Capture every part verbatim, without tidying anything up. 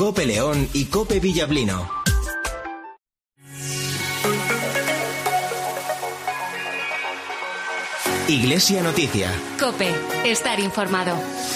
COPE León y COPE Villablino. Iglesia Noticia. COPE. Estar informado.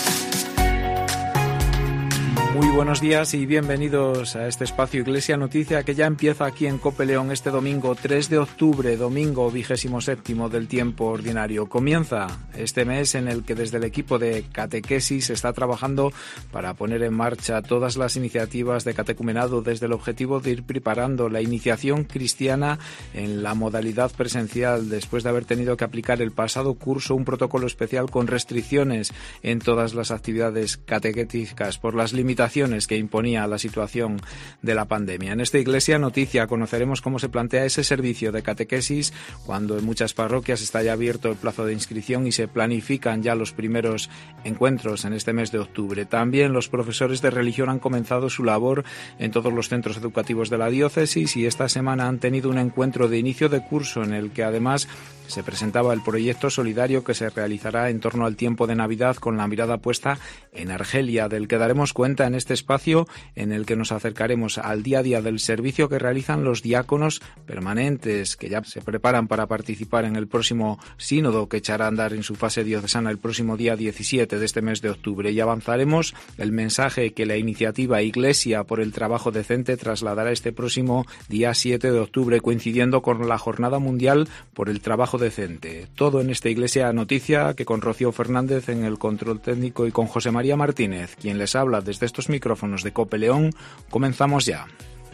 Muy buenos días y bienvenidos a este espacio Iglesia Noticia que ya empieza aquí en COPE León este domingo tres de octubre, domingo vigésimo séptimo del tiempo ordinario. Comienza este mes en el que desde el equipo de catequesis se está trabajando para poner en marcha todas las iniciativas de catecumenado desde el objetivo de ir preparando la iniciación cristiana en la modalidad presencial después de haber tenido que aplicar el pasado curso un protocolo especial con restricciones en todas las actividades catequéticas por las limitaciones que imponía la situación de la pandemia. En esta Iglesia Noticia conoceremos cómo se plantea ese servicio de catequesis cuando en muchas parroquias está ya abierto el plazo de inscripción y se planifican ya los primeros encuentros en este mes de octubre. También los profesores de religión han comenzado su labor en todos los centros educativos de la diócesis y esta semana han tenido un encuentro de inicio de curso en el que además se presentaba el proyecto solidario que se realizará en torno al tiempo de Navidad con la mirada puesta en Argelia, del que daremos cuenta en este espacio en el que nos acercaremos al día a día del servicio que realizan los diáconos permanentes que ya se preparan para participar en el próximo sínodo que echará a andar en su fase diocesana el próximo día diecisiete de este mes de octubre, y avanzaremos el mensaje que la iniciativa Iglesia por el Trabajo Decente trasladará este próximo día siete de octubre, coincidiendo con la Jornada Mundial por el Trabajo Decente. Todo en esta Iglesia Noticia, que con Rocío Fernández en el control técnico y con José María Martínez, quien les habla desde estos micrófonos de COPE León, comenzamos ya.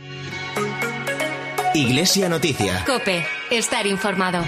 Iglesia Noticia. COPE. Estar informado.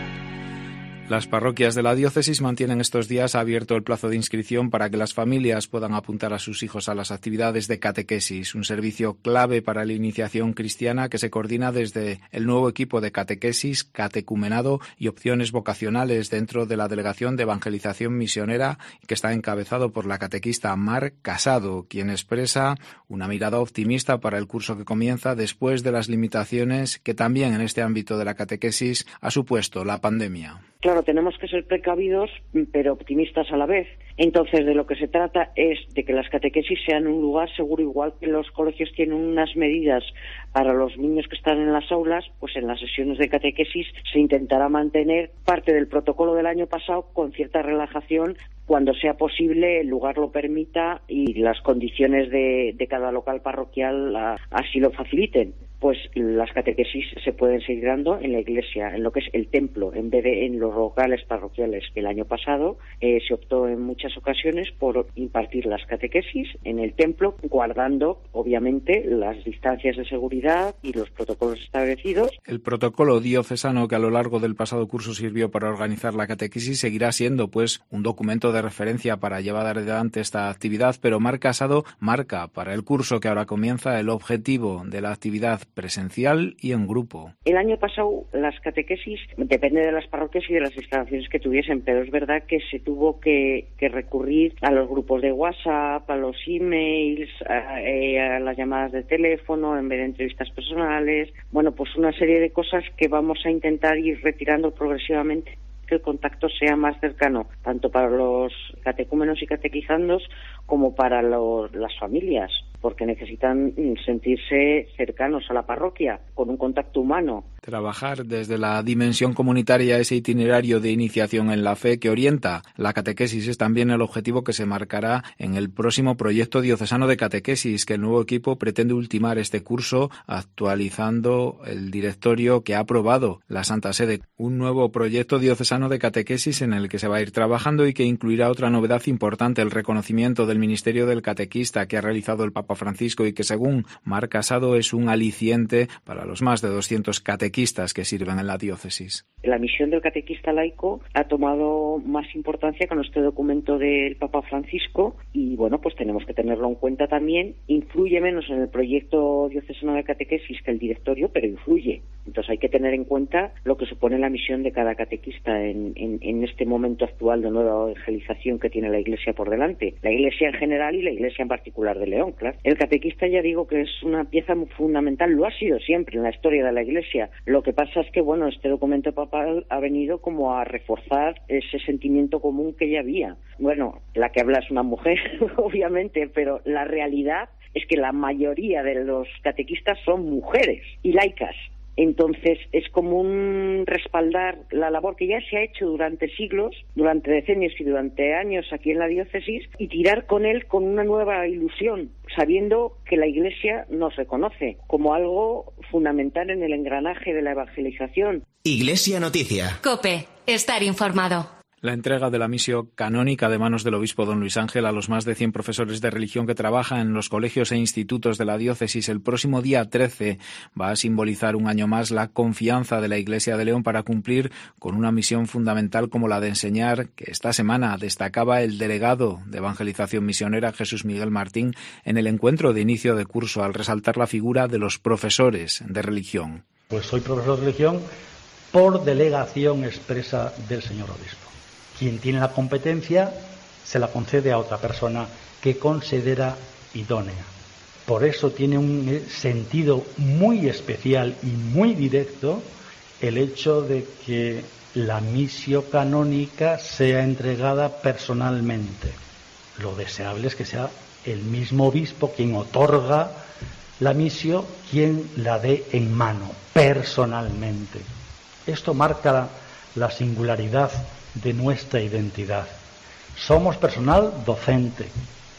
Las parroquias de la diócesis mantienen estos días abierto el plazo de inscripción para que las familias puedan apuntar a sus hijos a las actividades de catequesis, un servicio clave para la iniciación cristiana que se coordina desde el nuevo equipo de catequesis, catecumenado y opciones vocacionales dentro de la Delegación de Evangelización Misionera, que está encabezado por la catequista Mar Casado, quien expresa una mirada optimista para el curso que comienza después de las limitaciones que también en este ámbito de la catequesis ha supuesto la pandemia. Claro, tenemos que ser precavidos, pero optimistas a la vez. Entonces, de lo que se trata es de que las catequesis sean un lugar seguro, igual que los colegios tienen unas medidas para los niños que están en las aulas, pues en las sesiones de catequesis se intentará mantener parte del protocolo del año pasado con cierta relajación cuando sea posible, el lugar lo permita y las condiciones de, de cada local parroquial a, así lo faciliten. Pues las catequesis se pueden seguir dando en la iglesia, en lo que es el templo, en vez de en los locales parroquiales. El año pasado eh, se optó en muchas ocasiones por impartir las catequesis en el templo, guardando, obviamente, las distancias de seguridad y los protocolos establecidos. El protocolo diocesano que a lo largo del pasado curso sirvió para organizar la catequesis seguirá siendo, pues, un documento de referencia para llevar adelante esta actividad, pero Mar Casado marca para el curso que ahora comienza el objetivo de la actividad presencial y en grupo. El año pasado las catequesis depende de las parroquias y de las instalaciones que tuviesen, pero es verdad que se tuvo que, que recurrir a los grupos de WhatsApp, a los emails, a, a las llamadas de teléfono en vez de entrevistas personales. Bueno, pues una serie de cosas que vamos a intentar ir retirando progresivamente, que el contacto sea más cercano, tanto para los catecúmenos y catequizandos como para los, las familias, porque necesitan sentirse cercanos a la parroquia, con un contacto humano. Trabajar desde la dimensión comunitaria ese itinerario de iniciación en la fe que orienta la catequesis es también el objetivo que se marcará en el próximo proyecto diocesano de catequesis, que el nuevo equipo pretende ultimar este curso actualizando el directorio que ha aprobado la Santa Sede. Un nuevo proyecto diocesano de catequesis en el que se va a ir trabajando y que incluirá otra novedad importante, el reconocimiento del ministerio del catequista que ha realizado el Papa Francisco y que, según Mar Casado, es un aliciente para los más de doscientos catequistas que sirven en la diócesis. La misión del catequista laico ha tomado más importancia con este documento del Papa Francisco y, bueno, pues tenemos que tenerlo en cuenta también. Influye menos en el proyecto diocesano de catequesis que el directorio, pero influye. Entonces hay que tener en cuenta lo que supone la misión de cada catequista en, en, en este momento actual de nueva evangelización que tiene la Iglesia por delante. La Iglesia en general y la Iglesia en particular de León, claro. El catequista, ya digo, que es una pieza muy fundamental, lo ha sido siempre en la historia de la Iglesia. Lo que pasa es que, bueno, este documento papal ha venido como a reforzar ese sentimiento común que ya había. Bueno, la que habla es una mujer, obviamente, pero la realidad es que la mayoría de los catequistas son mujeres y laicas. Entonces es como un respaldar la labor que ya se ha hecho durante siglos, durante decenios y durante años aquí en la diócesis, y tirar con él con una nueva ilusión, sabiendo que la Iglesia nos reconoce como algo fundamental en el engranaje de la evangelización. Iglesia Noticia. COPE. Estar informado. La entrega de la misión canónica de manos del obispo don Luis Ángel a los más de cien profesores de religión que trabajan en los colegios e institutos de la diócesis el próximo día trece va a simbolizar un año más la confianza de la Iglesia de León para cumplir con una misión fundamental como la de enseñar, que esta semana destacaba el delegado de evangelización misionera Jesús Miguel Martín en el encuentro de inicio de curso al resaltar la figura de los profesores de religión. Pues soy profesor de religión por delegación expresa del señor obispo. Quien tiene la competencia se la concede a otra persona que considera idónea. Por eso tiene un sentido muy especial y muy directo el hecho de que la misión canónica sea entregada personalmente. Lo deseable es que sea el mismo obispo quien otorga la misión, quien la dé en mano, personalmente. Esto marca la singularidad de nuestra identidad. Somos personal docente,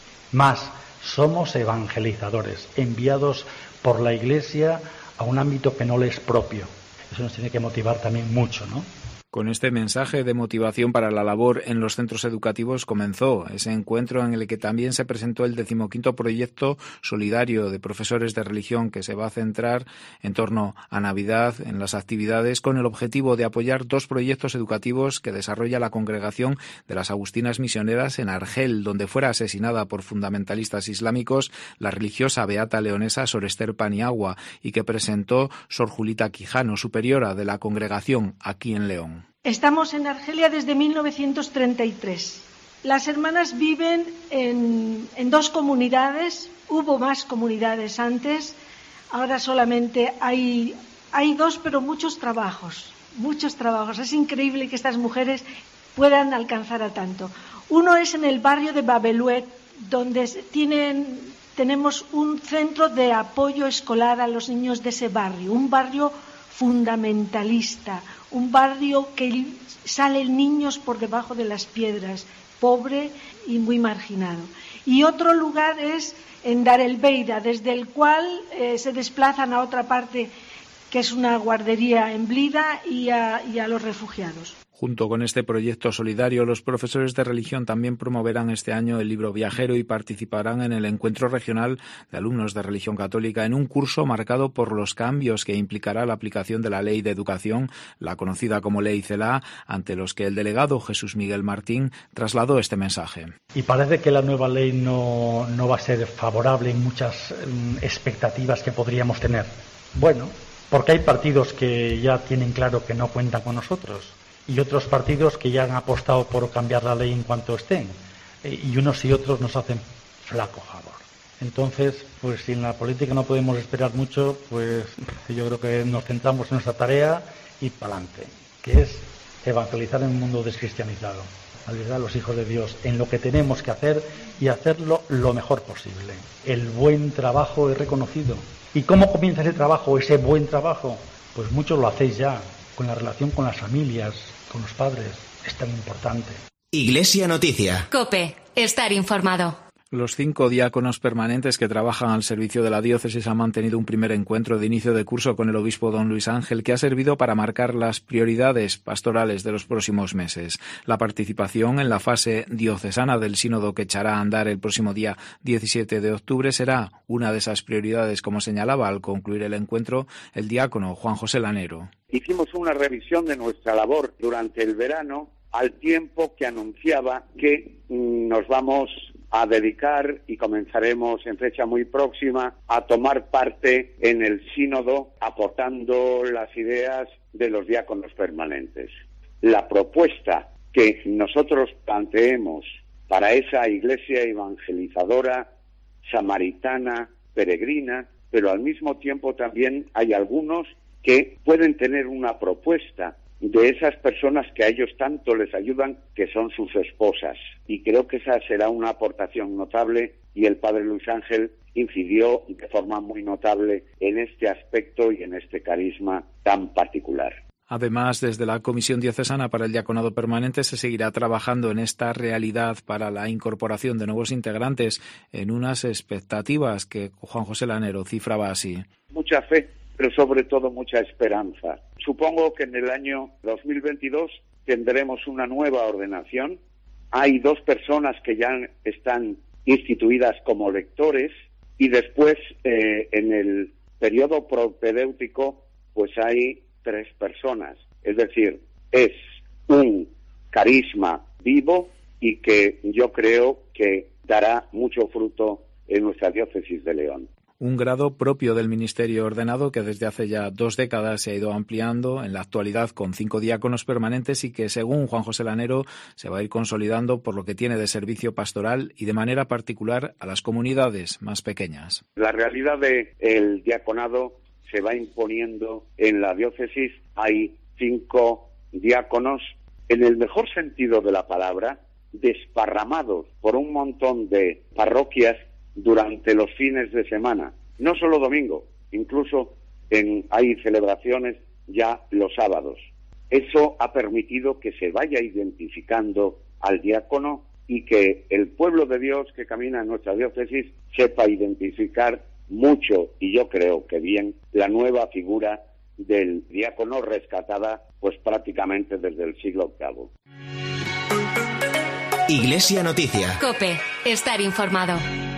más somos evangelizadores, enviados por la Iglesia a un ámbito que no le es propio. Eso nos tiene que motivar también mucho, ¿no? Con este mensaje de motivación para la labor en los centros educativos comenzó ese encuentro en el que también se presentó el decimoquinto proyecto solidario de profesores de religión que se va a centrar en torno a Navidad en las actividades con el objetivo de apoyar dos proyectos educativos que desarrolla la congregación de las Agustinas Misioneras en Argel, donde fuera asesinada por fundamentalistas islámicos la religiosa beata leonesa Sor Ester Paniagua y que presentó Sor Julita Quijano, superiora de la congregación aquí en León. Estamos en Argelia desde mil novecientos treinta y tres. Las hermanas viven en, en dos comunidades. Hubo más comunidades antes. Ahora solamente hay, hay dos, pero muchos trabajos. Muchos trabajos. Es increíble que estas mujeres puedan alcanzar a tanto. Uno es en el barrio de Babeluet, donde tienen, tenemos un centro de apoyo escolar a los niños de ese barrio. Un barrio fundamentalista, un barrio que salen niños por debajo de las piedras, pobre y muy marginado. Y otro lugar es en Dar el Beida, desde el cual eh, se desplazan a otra parte que es una guardería en Blida y a, y a los refugiados. Junto con este proyecto solidario, los profesores de religión también promoverán este año el libro viajero y participarán en el encuentro regional de alumnos de religión católica en un curso marcado por los cambios que implicará la aplicación de la Ley de Educación, la conocida como Ley CELA, ante los que el delegado Jesús Miguel Martín trasladó este mensaje. Y parece que la nueva ley no, no va a ser favorable en muchas um, expectativas que podríamos tener. Bueno, porque hay partidos que ya tienen claro que no cuentan con nosotros. Y otros partidos que ya han apostado por cambiar la ley en cuanto estén. Y unos y otros nos hacen flaco favor. Entonces, pues si en la política no podemos esperar mucho, pues yo creo que nos centramos en nuestra tarea y para adelante, que es evangelizar en un mundo descristianizado, ayudar a los hijos de Dios en lo que tenemos que hacer y hacerlo lo mejor posible. El buen trabajo es reconocido. ¿Y cómo comienza ese trabajo, ese buen trabajo? Pues muchos lo hacéis ya, con la relación con las familias, con los padres, es tan importante. Iglesia Noticia. COPE. Estar informado. Los cinco diáconos permanentes que trabajan al servicio de la diócesis han mantenido un primer encuentro de inicio de curso con el obispo don Luis Ángel que ha servido para marcar las prioridades pastorales de los próximos meses. La participación en la fase diocesana del sínodo que echará a andar el próximo día diecisiete de octubre será una de esas prioridades, como señalaba al concluir el encuentro el diácono Juan José Lanero. Hicimos una revisión de nuestra labor durante el verano al tiempo que anunciaba que nos vamos a dedicar y comenzaremos en fecha muy próxima a tomar parte en el sínodo aportando las ideas de los diáconos permanentes. La propuesta que nosotros planteemos para esa iglesia evangelizadora, samaritana, peregrina, pero al mismo tiempo también hay algunos que pueden tener una propuesta de esas personas que a ellos tanto les ayudan, que son sus esposas. Y creo que esa será una aportación notable y el padre Luis Ángel incidió de forma muy notable en este aspecto y en este carisma tan particular. Además, desde la Comisión Diocesana para el Diaconado Permanente se seguirá trabajando en esta realidad para la incorporación de nuevos integrantes en unas expectativas que Juan José Lanero cifraba así. Mucha fe, pero sobre todo mucha esperanza. Supongo que en el año dos mil veintidós tendremos una nueva ordenación. Hay dos personas que ya están instituidas como lectores y después eh, en el periodo propedéutico pues hay tres personas, es decir, es un carisma vivo y que yo creo que dará mucho fruto en nuestra diócesis de León. Un grado propio del ministerio ordenado que desde hace ya dos décadas se ha ido ampliando, en la actualidad con cinco diáconos permanentes y que, según Juan José Lanero, se va a ir consolidando por lo que tiene de servicio pastoral y de manera particular a las comunidades más pequeñas. La realidad del diaconado se va imponiendo en la diócesis. Hay cinco diáconos, en el mejor sentido de la palabra, desparramados por un montón de parroquias durante los fines de semana, no solo domingo, incluso en, hay celebraciones ya los sábados. Eso ha permitido que se vaya identificando al diácono y que el pueblo de Dios que camina en nuestra diócesis sepa identificar mucho, y yo creo que bien, la nueva figura del diácono rescatada pues prácticamente desde el siglo octavo. Iglesia Noticia. COPE. Estar informado.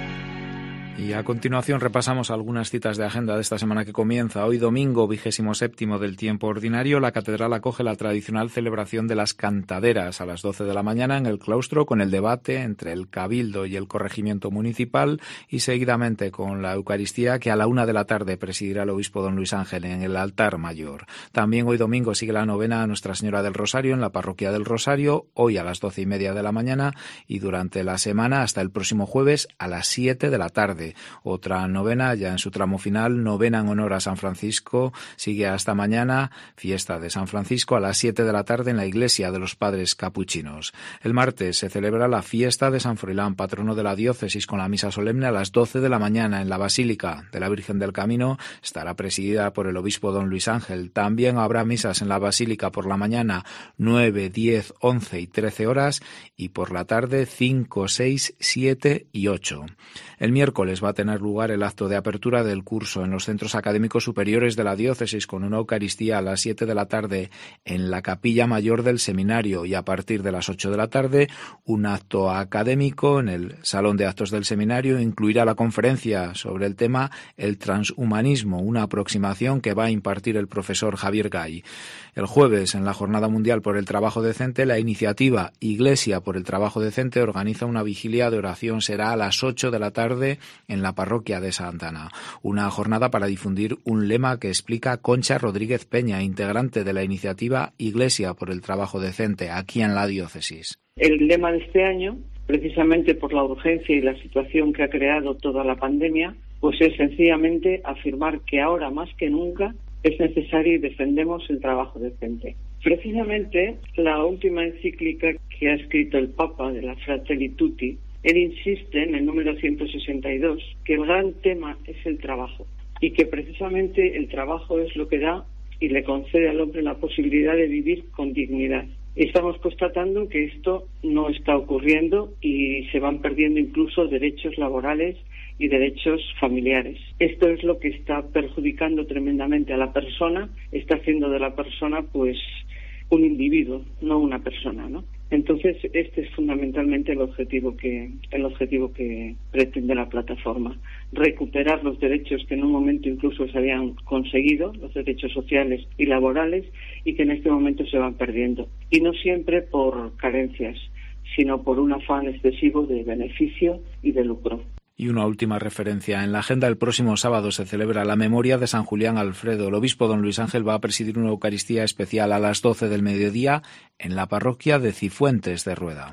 Y a continuación repasamos algunas citas de agenda de esta semana que comienza. Hoy domingo, vigésimo séptimo del tiempo ordinario, la catedral acoge la tradicional celebración de las cantaderas a las doce de la mañana en el claustro, con el debate entre el Cabildo y el Corregimiento Municipal, y seguidamente con la Eucaristía, que a la una de la tarde presidirá el obispo don Luis Ángel en el altar mayor. También hoy domingo sigue la novena a Nuestra Señora del Rosario en la parroquia del Rosario, hoy a las doce y media de la mañana, y durante la semana hasta el próximo jueves a las siete de la tarde. Otra novena, ya en su tramo final, novena en honor a San Francisco, sigue hasta mañana, fiesta de San Francisco a las siete de la tarde en la iglesia de los Padres Capuchinos. El martes se celebra la fiesta de San Froilán, patrono de la diócesis, con la misa solemne a las doce de la mañana en la Basílica de la Virgen del Camino. Estará presidida por el obispo don Luis Ángel. También habrá misas en la Basílica por la mañana nueve, diez, once y trece horas, y por la tarde cinco, seis, siete y ocho. El miércoles va a tener lugar el acto de apertura del curso en los centros académicos superiores de la diócesis, con una Eucaristía a las siete de la tarde en la capilla mayor del seminario, y a partir de las ocho de la tarde un acto académico en el salón de actos del seminario incluirá la conferencia sobre el tema El transhumanismo, una aproximación que va a impartir el profesor Javier Gay. El jueves, en la Jornada Mundial por el Trabajo Decente, la iniciativa Iglesia por el Trabajo Decente organiza una vigilia de oración. Será a las ocho de la tarde en la parroquia de Santa Ana. Una jornada para difundir un lema que explica Concha Rodríguez Peña, integrante de la iniciativa Iglesia por el Trabajo Decente, aquí en la diócesis. El lema de este año, precisamente por la urgencia y la situación que ha creado toda la pandemia, pues es sencillamente afirmar que ahora más que nunca es necesario y defendemos el trabajo decente. Precisamente la última encíclica que ha escrito el Papa de la Fratelli Tutti, él insiste en el número ciento sesenta y dos que el gran tema es el trabajo y que precisamente el trabajo es lo que da y le concede al hombre la posibilidad de vivir con dignidad. Estamos constatando que esto no está ocurriendo y se van perdiendo incluso derechos laborales y derechos familiares. Esto es lo que está perjudicando tremendamente a la persona, está haciendo de la persona pues un individuo, no una persona, ¿no? Entonces este es fundamentalmente el objetivo que el objetivo que pretende la plataforma, recuperar los derechos que en un momento incluso se habían conseguido, los derechos sociales y laborales, y que en este momento se van perdiendo, y no siempre por carencias, sino por un afán excesivo de beneficio y de lucro. Y una última referencia. En la agenda, el próximo sábado se celebra la memoria de San Julián Alfredo. El obispo don Luis Ángel va a presidir una Eucaristía especial a las doce del mediodía en la parroquia de Cifuentes de Rueda.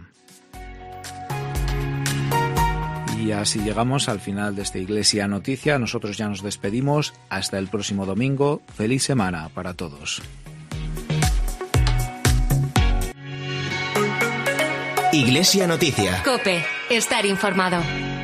Y así llegamos al final de esta Iglesia Noticia. Nosotros ya nos despedimos. Hasta el próximo domingo. Feliz semana para todos. Iglesia Noticia. COPE. Estar informado.